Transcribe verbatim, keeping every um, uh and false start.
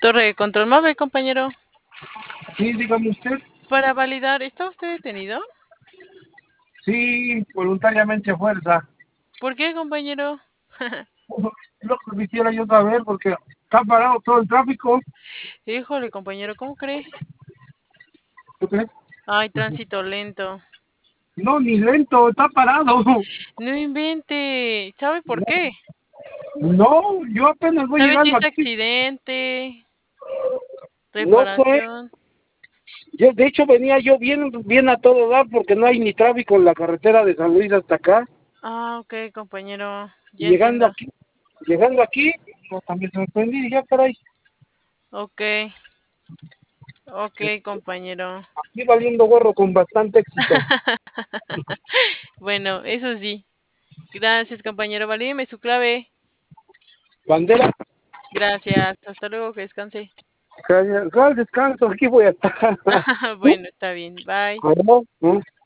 Torre de control móvil, compañero. Sí, dígame usted. Para validar, ¿está usted detenido? Sí, voluntariamente a fuerza. ¿Por qué, compañero? Lo que quisiera yo saber porque está parado todo el tráfico. Híjole, compañero, ¿cómo cree? ¿Tú crees? Ay, tránsito lento. No, ni lento, está parado. No invente. ¿Sabe por No, qué? no, yo apenas voy ¿Sabe si llegando es aquí. accidente? No sé. Reparación. Yo, de hecho, venía yo bien, bien a todo dar porque no hay ni tráfico en la carretera de San Luis hasta acá. Ah, ok, compañero. Ya Llegando entiendo. aquí, llegando aquí, yo también sorprendí, ya caray. Ok, ok, compañero. Aquí valiendo gorro con bastante éxito. Bueno, eso sí. Gracias, compañero. Valídeme su clave. Bandera, Gracias. Hasta luego, que descanse. gracias. Al descanso, aquí voy a estar. Bueno, está bien. Bye. ¿Cómo? ¿Mm?